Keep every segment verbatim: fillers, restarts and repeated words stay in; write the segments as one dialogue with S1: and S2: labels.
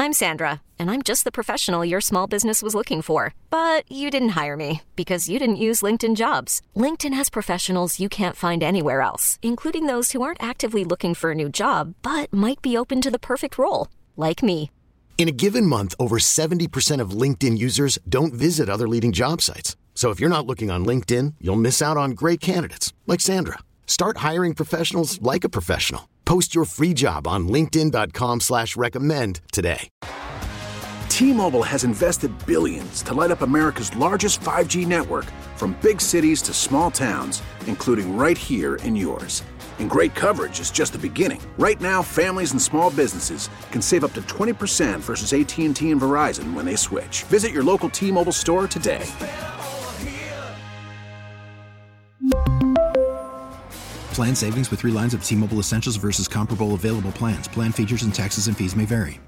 S1: I'm Sandra, and I'm just the professional your small business was looking for. But you didn't hire me because you didn't use LinkedIn Jobs. LinkedIn has professionals you can't find anywhere else, including those who aren't actively looking for a new job, but might be open to the perfect role, like me.
S2: In a given month, over seventy percent of LinkedIn users don't visit other leading job sites. So if you're not looking on LinkedIn, you'll miss out on great candidates like Sandra. Start hiring professionals like a professional. Post your free job on linkedin dot com slash recommend today.
S3: T-Mobile has invested billions to light up America's largest five G network, from big cities to small towns, including right here in yours. And great coverage is just the beginning. Right now, families and small businesses can save up to twenty percent versus A T and T and Verizon when they switch. Visit your local T-Mobile store today.
S4: Plan savings with three lines of T-Mobile Essentials versus comparable available plans. Plan features and taxes and fees may vary.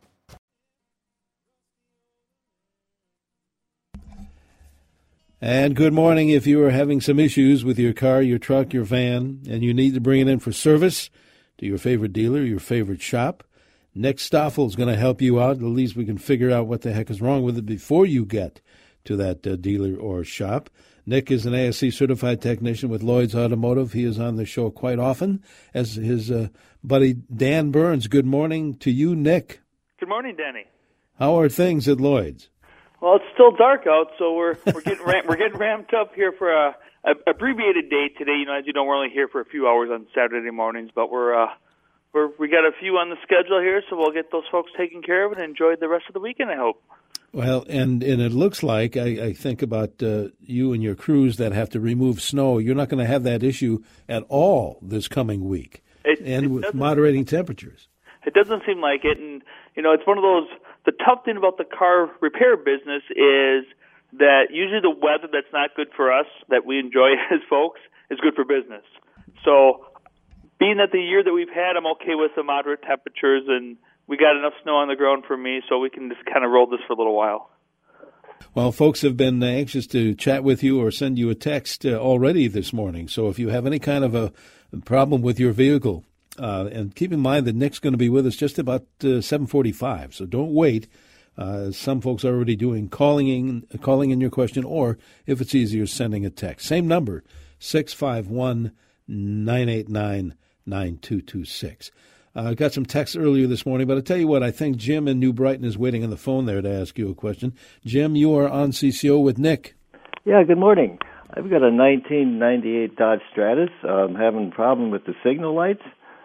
S5: And good morning. If you are having some issues with your car, your truck, your van, and you need to bring it in for service to your favorite dealer, your favorite shop, Nick Stoffel is going to help you out. At least we can figure out what the heck is wrong with it before you get to that uh, dealer or shop. Nick is an A S C certified technician with Lloyd's Automotive. He is on the show quite often as his uh, buddy Dan Burns. Good morning to you, Nick.
S6: Good morning, Danny.
S5: How are things at Lloyd's?
S6: Well, it's still dark out, so we're we're getting ram- we're getting ramped up here for a, a abbreviated day today. You know, as you know, we're only here for a few hours on Saturday mornings, but we're uh, we're we got a few on the schedule here, so we'll get those folks taken care of and enjoy the rest of the weekend, I hope.
S5: Well, and, and it looks like, I, I think about uh, you and your crews that have to remove snow. You're not going to have that issue at all this coming week,
S6: it,
S5: and
S6: it
S5: with moderating temperatures.
S6: It doesn't seem like it, and, you know, it's one of those, the tough thing about the car repair business is that usually the weather that's not good for us, that we enjoy as folks, is good for business. So being that the year that we've had, I'm okay with the moderate temperatures, and we got enough snow on the ground for me, so we can just kind of roll this for a little while.
S5: Well, folks have been anxious to chat with you or send you a text uh, already this morning. So if you have any kind of a problem with your vehicle, uh, and keep in mind that Nick's going to be with us just about uh, seven forty-five, so don't wait. Uh, some folks are already doing calling in, calling in your question, or if it's easier, sending a text. Same number, six five one, nine eight nine, nine two two six. I uh, got some texts earlier this morning, but I tell you what, I think Jim in New Brighton is waiting on the phone there to ask you a question. Jim, you are on C C O with Nick.
S7: Yeah, good morning. I've got a nineteen ninety-eight Dodge Stratus. I'm having a problem with the signal lights.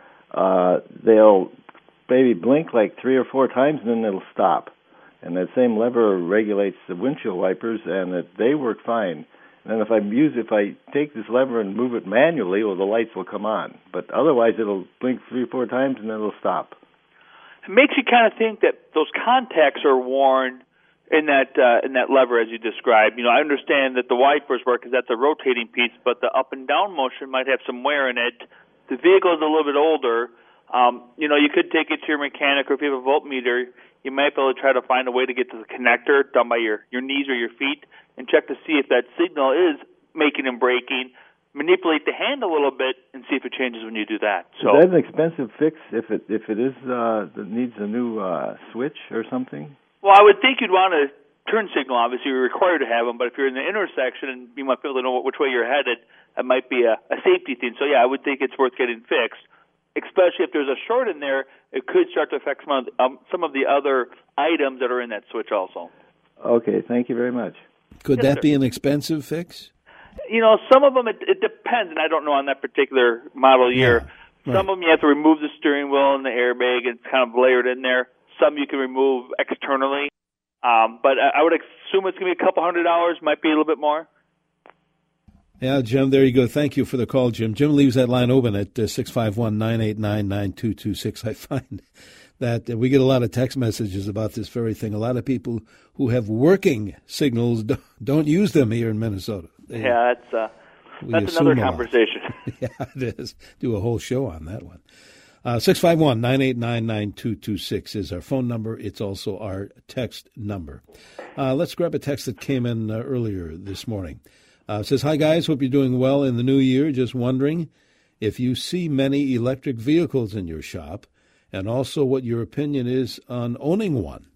S7: Uh, they'll maybe blink like three or four times, and then it'll stop. And that same lever regulates the windshield wipers, and that they work fine. And if I use, if I take this lever and move it manually, well, the lights will come on. But otherwise, it'll blink three or four times and then it'll stop.
S6: It makes you kind of think that those contacts are worn in that uh, in that lever as you described. You know, I understand that the wipers work because that's a rotating piece, but the up and down motion might have some wear in it. The vehicle is a little bit older. Um, you know, you could take it to your mechanic, or if you have a voltmeter, you might be able to try to find a way to get to the connector down by your, your knees or your feet and check to see if that signal is making and breaking. Manipulate the hand a little bit and see if it changes when you do that. So
S7: is that an expensive fix if it if it is uh, that needs a new uh, switch or something?
S6: Well, I would think you'd want a turn signal. Obviously, you're required to have them, but if you're in the intersection and you might be able to know which way you're headed, that might be a, a safety thing. So, yeah, I would think it's worth getting fixed. Especially if there's a short in there, it could start to affect some of the, um, some of the other items that are in that switch also.
S7: Okay, thank you very much.
S5: Could
S6: yes,
S5: that
S6: sir.
S5: be an expensive fix?
S6: You know, some of them, it, it depends, and I don't know on that particular model year.
S5: Yeah,
S6: right. Some of them you have to remove the steering wheel and the airbag, and it's kind of layered in there. Some you can remove externally. Um, but I would assume it's going to be a couple hundred dollars, might be a little bit more.
S5: Yeah, Jim, there you go. Thank you for the call, Jim. Jim leaves that line open at uh, six five one, nine eight nine, nine two two six. I find that uh, we get a lot of text messages about this very thing. A lot of people who have working signals don't, don't use them here in Minnesota. They,
S6: yeah, that's, uh, that's another conversation.
S5: Yeah, it is. Do a whole show on that one. Uh, six five one, nine eight nine, nine two two six is our phone number. It's also our text number. Uh, let's grab a text that came in uh, earlier this morning. Uh, it says, hi, guys. Hope you're doing well in the new year. Just wondering if you see many electric vehicles in your shop and also what your opinion is on owning one.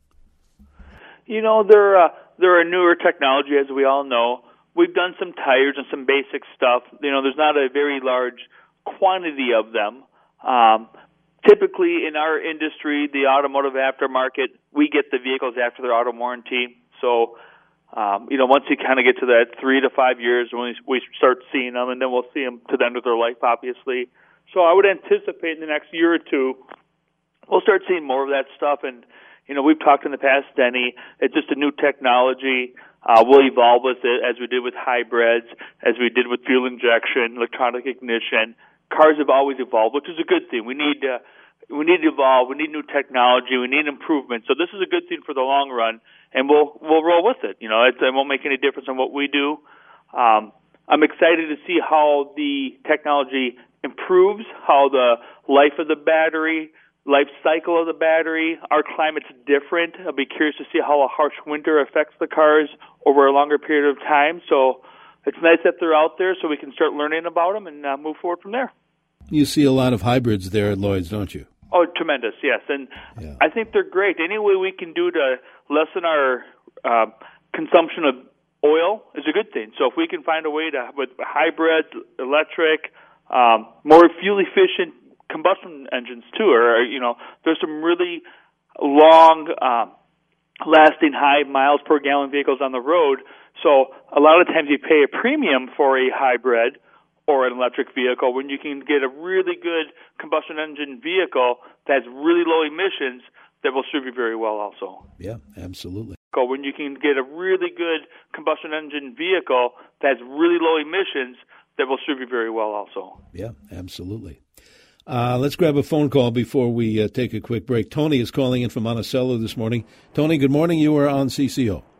S6: You know, they're, uh, they're a newer technology, as we all know. We've done some tires and some basic stuff. You know, there's not a very large quantity of them. Um, typically, in our industry, the automotive aftermarket, we get the vehicles after their auto warranty. So, um, you know, once you kind of get to that three to five years, when we start seeing them, and then we'll see them to the end of their life, obviously. So I would anticipate in the next year or two, we'll start seeing more of that stuff. And, you know, we've talked in the past, Denny, it's just a new technology. Uh, we'll evolve with it as we did with hybrids, as we did with fuel injection, electronic ignition. Cars have always evolved, which is a good thing. We need uh, we need to evolve. We need new technology. We need improvement. So this is a good thing for the long run, and we'll we'll roll with it. You know, it, it won't make any difference on what we do. Um, I'm excited to see how the technology improves, how the life of the battery, life cycle of the battery. Our climate's different. I'll be curious to see how a harsh winter affects the cars over a longer period of time. So it's nice that they're out there so we can start learning about them and uh, move forward from there.
S5: You see a lot of hybrids there at Lloyd's, don't you?
S6: Oh, tremendous, yes. And yeah. I think they're great. Any way we can do to lessen our uh, consumption of oil is a good thing. So if we can find a way to, with hybrids, electric, um, more fuel-efficient combustion engines, too, or, you know, there's some really long, um, lasting high miles per gallon vehicles on the road. So a lot of times you pay a premium for a hybrid or an electric vehicle when you can get a really good combustion engine vehicle that has really low emissions that will serve you very well also.
S5: Yeah, absolutely.
S6: When you can get a really good combustion engine vehicle that has really low emissions that will serve you very well also.
S5: Yeah, absolutely. Uh, let's grab a phone call before we uh, take a quick break. Tony is calling in from Monticello this morning. Tony, good morning. You are on C C O.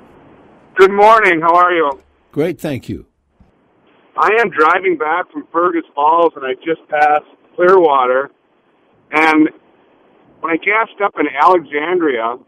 S8: Good morning. How are you?
S5: Great, thank you.
S8: I am driving back from Fergus Falls, and I just passed Clearwater. And when I gassed up in Alexandria,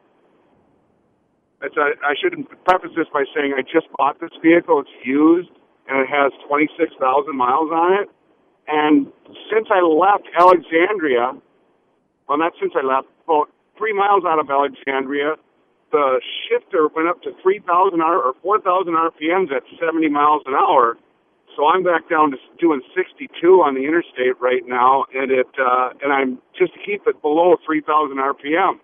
S8: it's a, I should preface this by saying I just bought this vehicle. It's used, and it has twenty-six thousand miles on it. And since I left Alexandria, well, not since I left, about three miles out of Alexandria, the shifter went up to three thousand or four thousand R P Ms at seventy miles an hour. So I'm back down to doing sixty-two on the interstate right now, and it uh, and I'm just to keep it below three thousand R P Ms.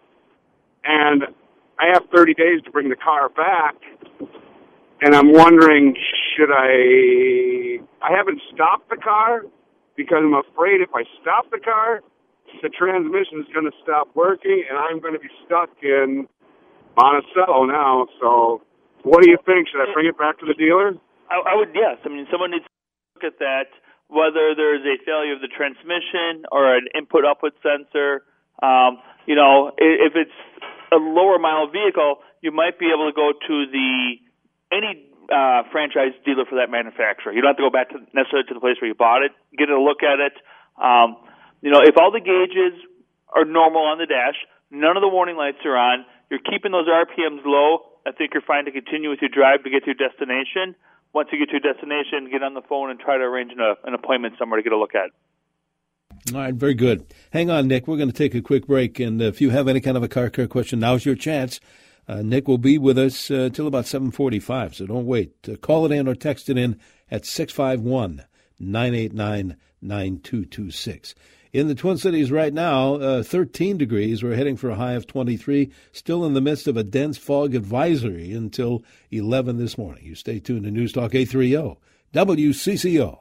S8: And I have thirty days to bring the car back, and I'm wondering, should I? I haven't stopped the car because I'm afraid if I stop the car, the transmission is going to stop working, and I'm going to be stuck in Monticello now. So, what do you think? Should I bring it back to the dealer?
S6: I, I would, yes. I mean, someone needs to look at that, whether there's a failure of the transmission or an input-output sensor. Um, you know, if it's a lower mile vehicle, you might be able to go to the any uh, franchise dealer for that manufacturer. You don't have to go back to necessarily to the place where you bought it. Get a look at it. Um, you know, if all the gauges are normal on the dash, none of the warning lights are on, you're keeping those R P Ms low, I think you're fine to continue with your drive to get to your destination. Once you get to your destination, get on the phone and try to arrange an, uh, an appointment somewhere to get a look at.
S5: All right, very good. Hang on, Nick. We're going to take a quick break, and if you have any kind of a car care question, now's your chance. Uh, Nick will be with us uh, till about seven forty-five, so don't wait. Uh, call it in or text it in at six five one, nine eight nine, nine two two six. In the Twin Cities right now, uh, thirteen degrees. We're heading for a high of twenty-three, still in the midst of a dense fog advisory until eleven this morning. You stay tuned to News Talk eight thirty W C C O.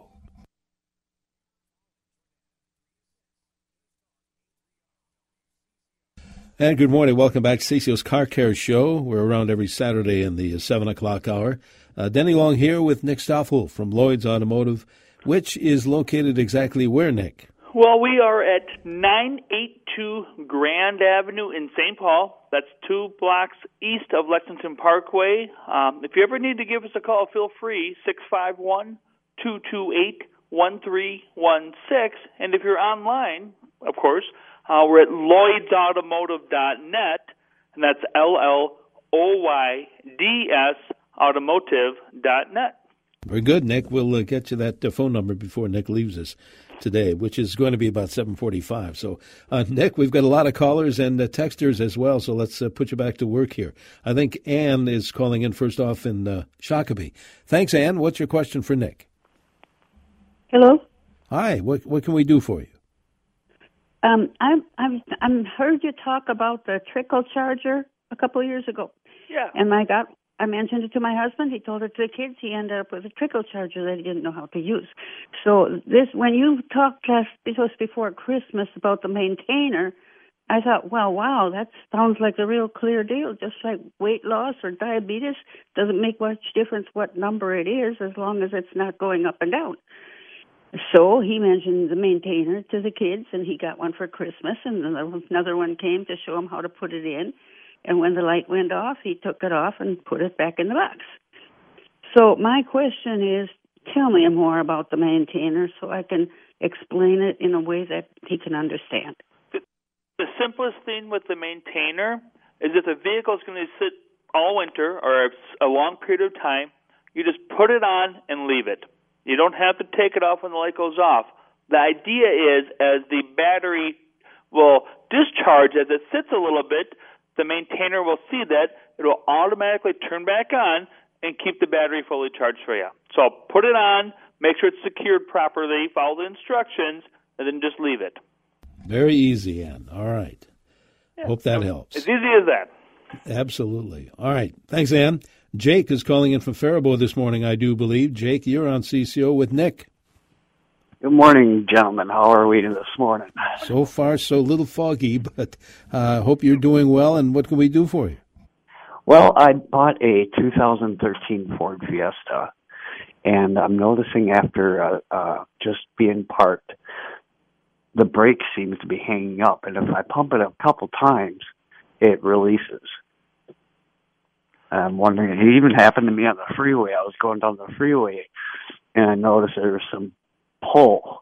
S5: And good morning. Welcome back to C C O's Car Care Show. We're around every Saturday in the seven o'clock hour. Uh, Denny Long here with Nick Stoffel from Lloyd's Automotive, which is located exactly where, Nick?
S6: Well, we are at nine eighty-two Grand Avenue in Saint Paul. That's two blocks east of Lexington Parkway. Um, if you ever need to give us a call, feel free, six five one, two two eight, one three one six. And if you're online, of course, uh, we're at lloyds automotive dot net, and that's L L O Y D S automotive dot net.
S5: Very good, Nick. We'll uh, get you that uh, phone number before Nick leaves us today, which is going to be about seven forty-five. So, uh, Nick, we've got a lot of callers and uh, texters as well, so let's uh, put you back to work here. I think Ann is calling in first off in uh, Shakopee. Thanks, Ann. What's your question for Nick?
S9: Hello.
S5: Hi. What what can we do for you?
S9: Um, I've I've I've heard you talk about the trickle charger a couple of years ago.
S6: Yeah.
S9: And I got I mentioned it to my husband. He told it to the kids. He ended up with a trickle charger that he didn't know how to use. So this, when you talked last, this was before Christmas about the maintainer, I thought, well, wow, that sounds like a real clear deal. Just like weight loss or diabetes, doesn't make much difference what number it is as long as it's not going up and down. So he mentioned the maintainer to the kids, and he got one for Christmas, and another one came to show him how to put it in. And when the light went off, he took it off and put it back in the box. So my question is, tell me more about the maintainer so I can explain it in a way that he can understand.
S6: The, the simplest thing with the maintainer is if the vehicle is going to sit all winter or a long period of time, you just put it on and leave it. You don't have to take it off when the light goes off. The idea is as the battery will discharge, as it sits a little bit, the maintainer will see that. It will automatically turn back on and keep the battery fully charged for you. So put it on, make sure it's secured properly, follow the instructions, and then just leave it.
S5: Very easy, Ann. All right. Yeah. Hope that helps.
S6: As easy as that.
S5: Absolutely. All right. Thanks, Ann. Jake is calling in from Faribault this morning, I do believe. Jake, you're on C C O with Nick.
S10: Good morning, gentlemen. How are we this morning?
S5: So far, so little foggy, but I uh, hope you're doing well, and what can we do for you?
S10: Well, I bought a two thousand thirteen Ford Fiesta, and I'm noticing after uh, uh, just being parked, the brake seems to be hanging up, and if I pump it a couple times, it releases. I'm wondering, it even happened to me on the freeway. I was going down the freeway, and I noticed there was some pull.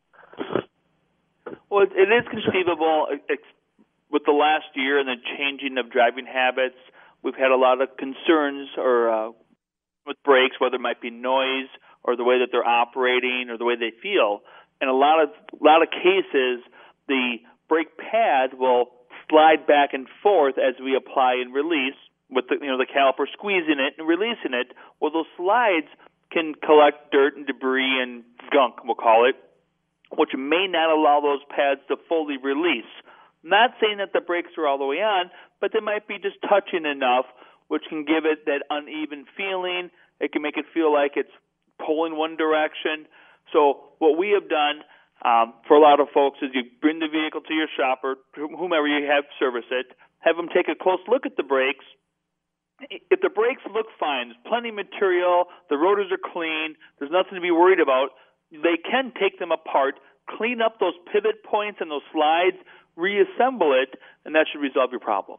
S6: Well, it is conceivable with the last year and the changing of driving habits. We've had a lot of concerns or uh, with brakes, whether it might be noise or the way that they're operating or the way they feel. In a lot of a lot of cases, the brake pad will slide back and forth as we apply and release, with the, you know, the caliper squeezing it and releasing it. Well, those slides can collect dirt and debris and gunk, we'll call it, which may not allow those pads to fully release. Not saying that the brakes are all the way on, but they might be just touching enough, which can give it that uneven feeling. It can make it feel like it's pulling one direction. So what we have done um, for a lot of folks is you bring the vehicle to your shop or whomever you have service it, have them take a close look at the brakes. If the brakes look fine, there's plenty of material, the rotors are clean, there's nothing to be worried about, they can take them apart, clean up those pivot points and those slides, reassemble it, and that should resolve your problem.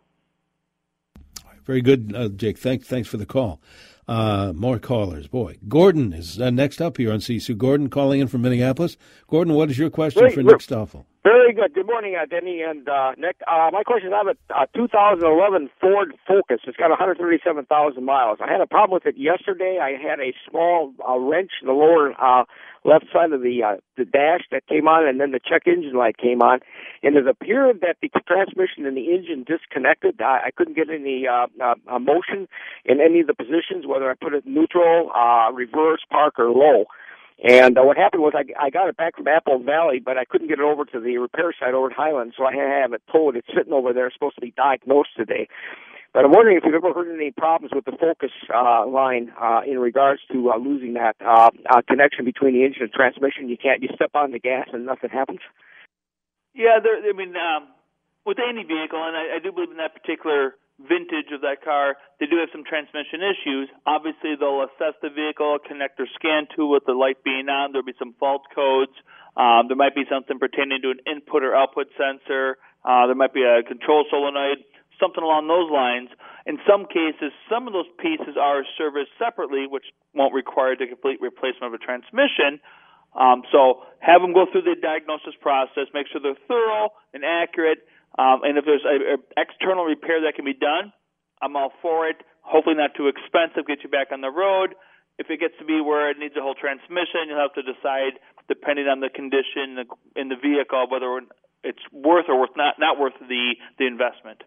S5: Very good, uh, Jake. Thanks, thanks for the call. Uh, more callers. Boy, Gordon is uh, next up here on C C. Gordon calling in from Minneapolis. Gordon, what is your question
S11: Great.
S5: for Nick Stoffel?
S11: Very good. Good morning, uh, Denny and uh, Nick. Uh, my question is, I have a uh, two thousand eleven Ford Focus. It's got one hundred thirty-seven thousand miles. I had a problem with it yesterday. I had a small uh, wrench in the lower uh, left side of the uh, the dash that came on, and then the check engine light came on. And it appeared that the transmission and the engine disconnected. I, I couldn't get any uh, uh, motion in any of the positions, whether I put it neutral, uh, reverse, park, or low. And uh, what happened was I, I got it back from Apple Valley, but I couldn't get it over to the repair site over at Highland, so I had to have it towed. It's sitting over there. It's supposed to be diagnosed today. But I'm wondering if you've ever heard any problems with the Focus uh, line uh, in regards to uh, losing that uh, uh, connection between the engine and transmission. You can't, you step on the gas and nothing happens.
S6: Yeah, there, I mean, um, with any vehicle, and I, I do believe in that particular vintage of that car, they do have some transmission issues. Obviously, they'll assess the vehicle, connect their scan tool with the light being on. There'll be some fault codes. Um, there might be something pertaining to an input or output sensor. Uh, there might be a control solenoid, something along those lines. In some cases, some of those pieces are serviced separately, which won't require the complete replacement of a transmission. Um, so have them go through the diagnosis process, make sure they're thorough and accurate. Um, and if there's an external repair that can be done, I'm all for it. Hopefully not too expensive, get you back on the road. If it gets to be where it needs a whole transmission, you'll have to decide, depending on the condition in the vehicle, whether it's worth or worth not not worth the, the investment.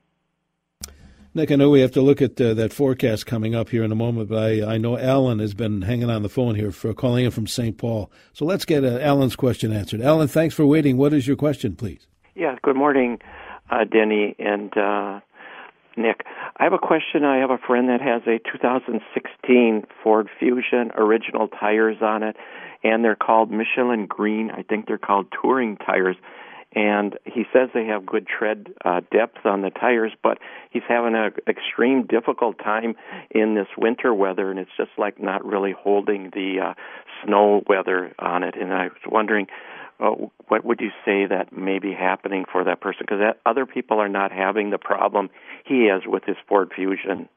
S5: Nick, I know we have to look at uh, that forecast coming up here in a moment, but I, I know Alan has been hanging on the phone here for calling in from Saint Paul. So let's get uh, Alan's question answered. Alan, thanks for waiting. What is your question, please?
S10: Yeah, good morning, uh, Denny and uh, Nick. I have a question. I have a friend that has a two thousand sixteen Ford Fusion original tires on it, and they're called Michelin Green. I think they're called touring tires. And he says they have good tread uh, depth on the tires, but he's having an extreme difficult time in this winter weather, and it's just like not really holding the uh, snow weather on it. And I was wondering, uh, what would you say that may be happening for that person? Because other people are not having the problem he has with his Ford Fusion.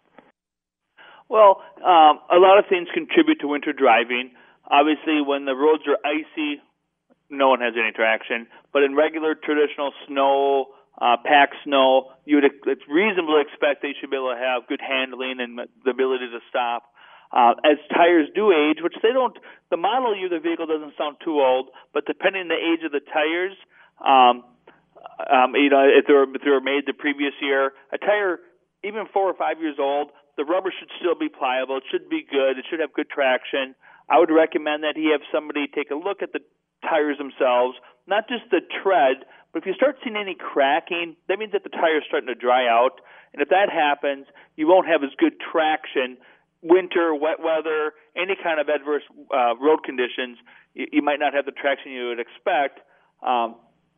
S6: Well, um, a lot of things contribute to winter driving. Obviously, when the roads are icy, no one has any traction. But in regular, traditional snow, uh, packed snow, you would it's reasonable to expect they should be able to have good handling and the ability to stop. Uh, as tires do age, which they don't, the model year of the vehicle doesn't sound too old, but depending on the age of the tires, um, um, you know, if they were if they were made the previous year, a tire even four or five years old, the rubber should still be pliable. It should be good. It should have good traction. I would recommend that he have somebody take a look at the tires themselves, not just the tread, but if you start seeing any cracking, that means that the tire is starting to dry out. And if that happens, you won't have as good traction. Winter, wet weather, any kind of adverse uh, road conditions, you, you might not have the traction you would expect. Um,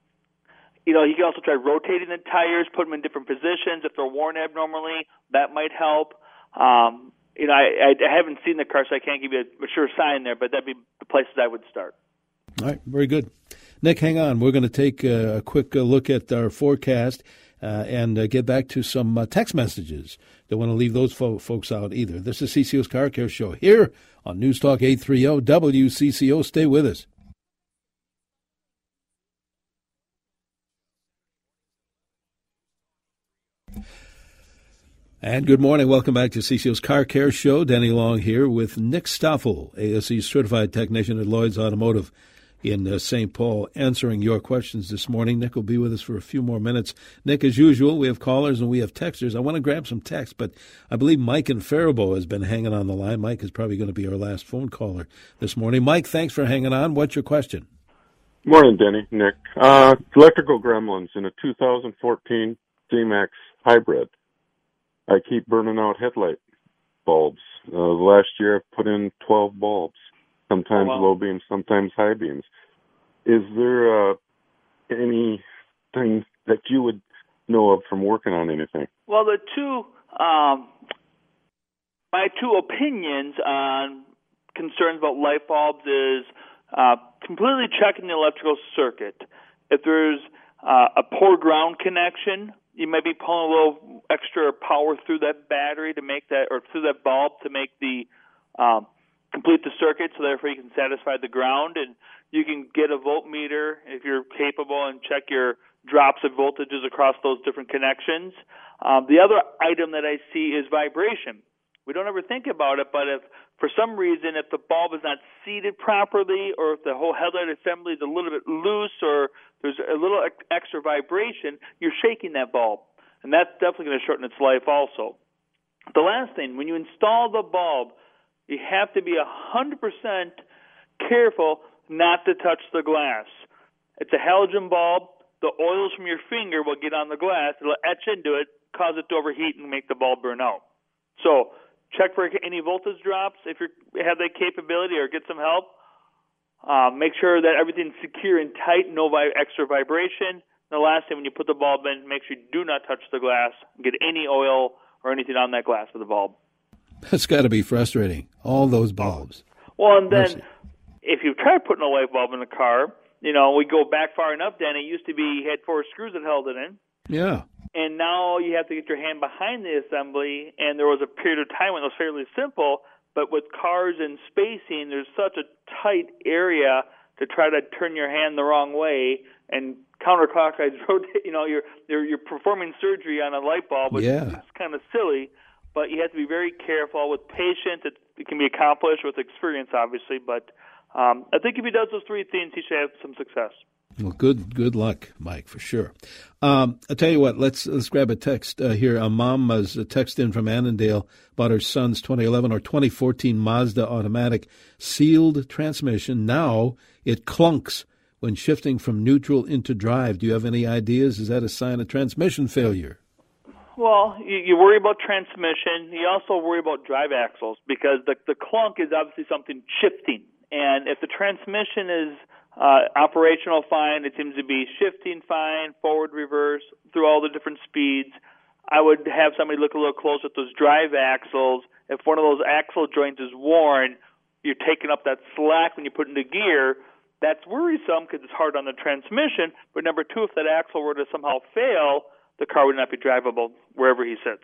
S6: you know, you can also try rotating the tires, put them in different positions. If they're worn abnormally, that might help. Um, you know, I, I haven't seen the car, so I can't give you a sure sign there, but that'd be the places I would start.
S5: All right, very good. Nick, hang on. We're going to take a quick look at our forecast uh, and uh, get back to some uh, text messages. Don't want to leave those fo- folks out either. This is C C O's Car Care Show here on News Talk eight thirty W C C O. Stay with us. And good morning. Welcome back to C C O's Car Care Show. Denny Long here with Nick Stoffel, A S E certified technician at Lloyd's Automotive in uh, Saint Paul, answering your questions this morning. Nick will be with us for a few more minutes. Nick, as usual, we have callers and we have texters. I want to grab some text, but I believe Mike in Faribault has been hanging on the line. Mike is probably going to be our last phone caller this morning. Mike, thanks for hanging on. What's your question?
S12: Morning, Denny, Nick. Uh, electrical gremlins in a two thousand fourteen D-Max hybrid. I keep burning out headlight bulbs. Uh, last year I put in twelve bulbs, sometimes oh, wow. low beams, sometimes high beams. Is there uh, anything that you would know of from working on anything?
S6: Well, the two, um, my two opinions on concerns about light bulbs is uh, completely checking the electrical circuit. If there's uh, a poor ground connection, you may be pulling a little extra power through that battery to make that, or through that bulb to make the, um, complete the circuit, so therefore you can satisfy the ground. And you can get a voltmeter if you're capable and check your drops of voltages across those different connections. Um, the other item that I see is vibration. We don't ever think about it, but if for some reason, if the bulb is not seated properly, or if the whole headlight assembly is a little bit loose, or there's a little extra vibration, you're shaking that bulb. And that's definitely going to shorten its life also. The last thing, when you install the bulb, you have to be one hundred percent careful not to touch the glass. It's a halogen bulb. The oils from your finger will get on the glass. It'll etch into it, cause it to overheat, and make the bulb burn out. So check for any voltage drops if you have that capability, or get some help. Uh, make sure that everything's secure and tight, no vi- extra vibration. And the last thing, when you put the bulb in, make sure you do not touch the glass and get any oil or anything on that glass of the bulb.
S5: That's got to be frustrating, all those bulbs.
S6: Well, and then
S5: Mercy.
S6: If you've tried putting a light bulb in the car, you know, we go back far enough, Dan, it used to be you had four screws that held it in.
S5: Yeah.
S6: And now you have to get your hand behind the assembly, and there was a period of time when it was fairly simple, but with cars and spacing, there's such a tight area to try to turn your hand the wrong way and counterclockwise rotate. You know, you're, you're you're performing surgery on a light bulb, which
S5: yeah.
S6: is kind of silly. but you have to be very careful with patience. It, it can be accomplished with experience, obviously, but um, I think if he does those three things, he should have some success.
S5: Well, good good luck, Mike, for sure. Um, I'll tell you what, let's let's grab a text uh, here. A mom has a text in from Annandale about her son's twenty eleven or twenty fourteen Mazda automatic sealed transmission. Now it clunks when shifting from neutral into drive. Do you have any ideas? Is that a sign of transmission failure?
S6: Well, you, you worry about transmission. You also worry about drive axles because the, the clunk is obviously something shifting. And if the transmission is uh, operational fine, it seems to be shifting fine, forward, reverse, through all the different speeds, I would have somebody look a little closer at those drive axles. If one of those axle joints is worn, you're taking up that slack when you put into gear. That's worrisome because it's hard on the transmission. But number two, if that axle were to somehow fail, the car would not be drivable wherever he sits.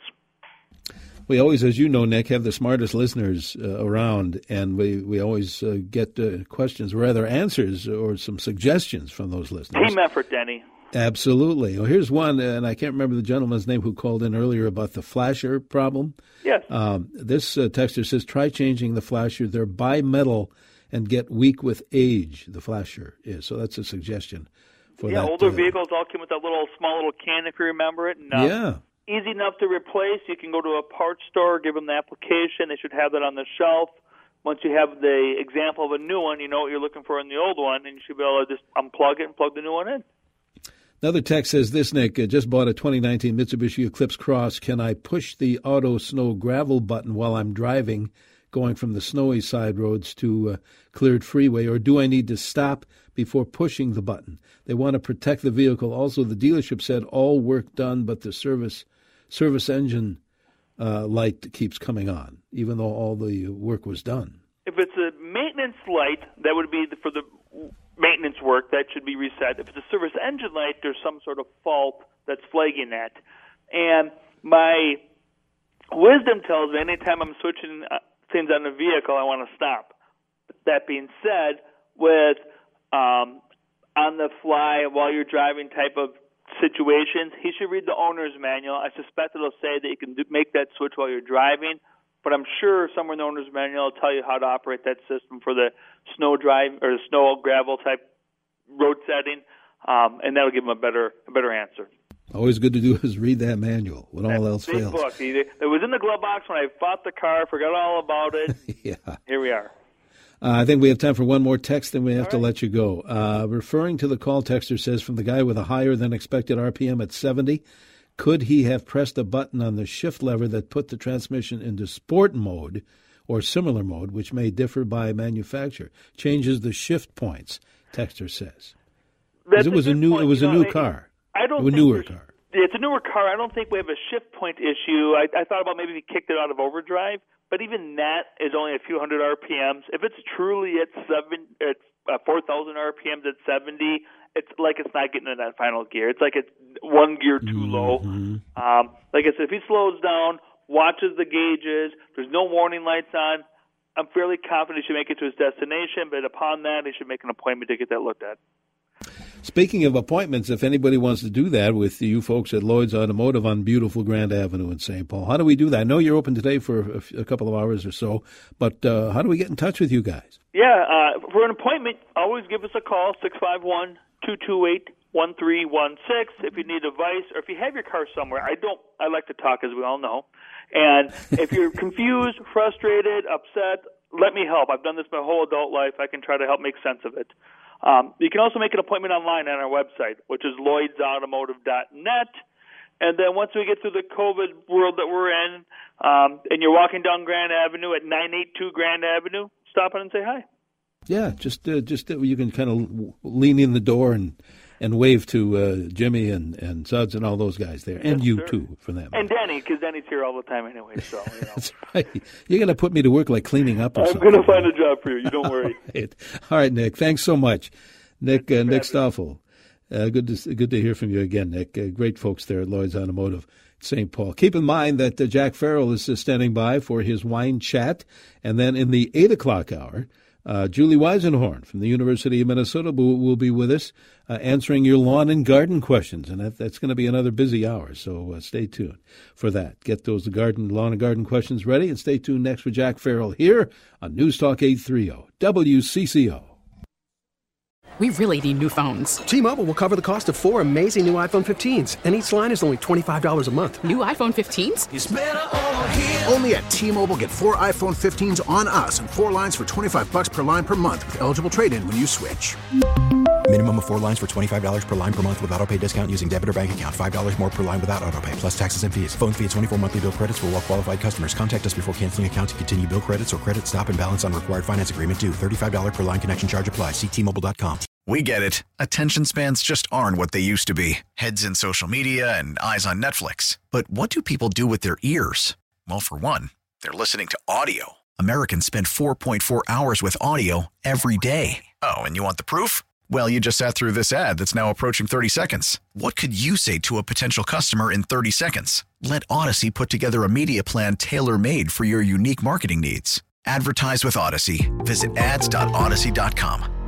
S5: We always, as you know, Nick, have the smartest listeners uh, around, and we, we always uh, get uh, questions, or rather answers, or some suggestions from those listeners.
S6: Team effort, Denny.
S5: Absolutely. Well, here's one, and I can't remember the gentleman's name who called in earlier about the flasher problem.
S6: Yes.
S5: Um, this uh, texter says, try changing the flasher. They're bimetal and get weak with age, the flasher is. So that's a suggestion for
S6: yeah,
S5: that.
S6: Yeah, older
S5: uh,
S6: vehicles all came with that little small little can, if you remember it. And, uh,
S5: yeah.
S6: Easy enough to replace. You can go to a parts store, give them the application. They should have that on the shelf. Once you have the example of a new one, you know what you're looking for in the old one, and you should be able to just unplug it and plug the new one in.
S5: Another text says this, Nick, uh, just bought a twenty nineteen Mitsubishi Eclipse Cross. Can I push the auto snow gravel button while I'm driving, going from the snowy side roads to uh, cleared freeway, or do I need to stop before pushing the button? They want to protect the vehicle. Also, the dealership said all work done, but the service service engine uh, light keeps coming on, even though all the work was done.
S6: If it's a maintenance light, that would be for the maintenance work. That should be reset. If it's a service engine light, there's some sort of fault that's flagging that. And my wisdom tells me anytime I'm switching things on the vehicle, I want to stop. That being said, with um, on the fly while you're driving type of situations, he should read the owner's manual. I suspect it'll say that you can do, make that switch while you're driving, but I'm sure somewhere in the owner's manual will tell you how to operate that system for the snow drive or the snow gravel type road setting, um, and that'll give him a better a better answer.
S5: Always good to do is read that manual when
S6: That's
S5: all else
S6: big
S5: fails.
S6: Book. It was in the glove box when I bought the car, forgot all about it.
S5: Yeah.
S6: Here we are.
S5: Uh, I think we have time for one more text, then we have
S6: All
S5: to
S6: right.
S5: let you go. Uh, referring to the call, texter says, from the guy with a higher than expected R P M at seventy, could he have pressed a button on the shift lever that put the transmission into sport mode or similar mode, which may differ by manufacturer? Changes the shift points, texter says.
S6: That's
S5: it was
S6: a,
S5: a new,
S6: point.
S5: it was
S6: you
S5: a
S6: know,
S5: new
S6: I,
S5: car,
S6: I don't
S5: a
S6: think
S5: newer
S6: there's-
S5: car.
S6: It's a newer car. I don't think we have a shift point issue. I, I thought about maybe we kicked it out of overdrive, but even that is only a few hundred R P Ms. If it's truly at seven, at uh, four thousand R P Ms at seventy, it's like it's not getting in that final gear. It's like it's one gear too low.
S5: Mm-hmm.
S6: Um, like I said, if he slows down, watches the gauges, there's no warning lights on, I'm fairly confident he should make it to his destination, but upon that, he should make an appointment to get that looked at.
S5: Speaking of appointments, if anybody wants to do that with you folks at Lloyd's Automotive on beautiful Grand Avenue in Saint Paul, how do we do that? I know you're open today for a, f- a couple of hours or so, but uh, how do we get in touch with you guys?
S6: Yeah, uh, for an appointment, always give us a call, six five one, two two eight, one three one six. If you need advice or if you have your car somewhere, I don't. I like to talk, as we all know. And if you're confused, frustrated, upset, let me help. I've done this my whole adult life. I can try to help make sense of it. Um, you can also make an appointment online on our website, which is lloyds automotive dot net. And then once we get through the COVID world that we're in, um, and you're walking down Grand Avenue at nine eighty-two Grand Avenue, stop in and say hi.
S5: Yeah, just uh, just uh, you can kind of lean in the door and, and wave to uh, Jimmy and, and Suds and all those guys there, and
S6: Yes,
S5: you
S6: sir.
S5: too, for that matter.
S6: And Denny, because Denny's here all the time anyway. So you know.
S5: That's right. You're going to put me to work like cleaning up or
S6: I'm
S5: something.
S6: going to find a job for you. You don't worry.
S5: All right. All right, Nick. Thanks so much, Nick. Uh, Nick
S6: having
S5: Stoffel. Uh, good to good to hear from you again, Nick. Uh, great folks there at Lloyd's Automotive, Saint Paul. Keep in mind that uh, Jack Farrell is uh, standing by for his wine chat, and then in the eight o'clock hour, Uh, Julie Weisenhorn from the University of Minnesota will, will be with us uh, answering your lawn and garden questions, and that, that's going to be another busy hour, so uh, stay tuned for that. Get those garden, lawn and garden questions ready, and stay tuned next for Jack Farrell here on News Talk eight thirty W C C O.
S13: We really need new phones.
S14: T-Mobile will cover the cost of four amazing new iPhone fifteens, and each line is only twenty-five dollars a month.
S13: New iPhone fifteens?
S3: It's better over here. Only at T-Mobile, get four iPhone fifteens on us and four lines for twenty-five dollars per line per month with eligible trade-in when you switch.
S4: Minimum of four lines for twenty-five dollars per line per month with autopay discount using debit or bank account. five dollars more per line without autopay, plus taxes and fees. Phone fee at twenty-four monthly bill credits for well-qualified customers. Contact us before canceling account to continue bill credits or credit stop and balance on required finance agreement due. thirty-five dollars per line connection charge applies. See T Mobile dot com.
S15: We get it. Attention spans just aren't what they used to be. Heads in social media and eyes on Netflix. But what do people do with their ears? Well, for one, they're listening to audio. Americans spend four point four hours with audio every day. Oh, and you want the proof? Well, you just sat through this ad that's now approaching thirty seconds. What could you say to a potential customer in thirty seconds? Let Odyssey put together a media plan tailor-made for your unique marketing needs. Advertise with Odyssey. Visit ads dot odyssey dot com.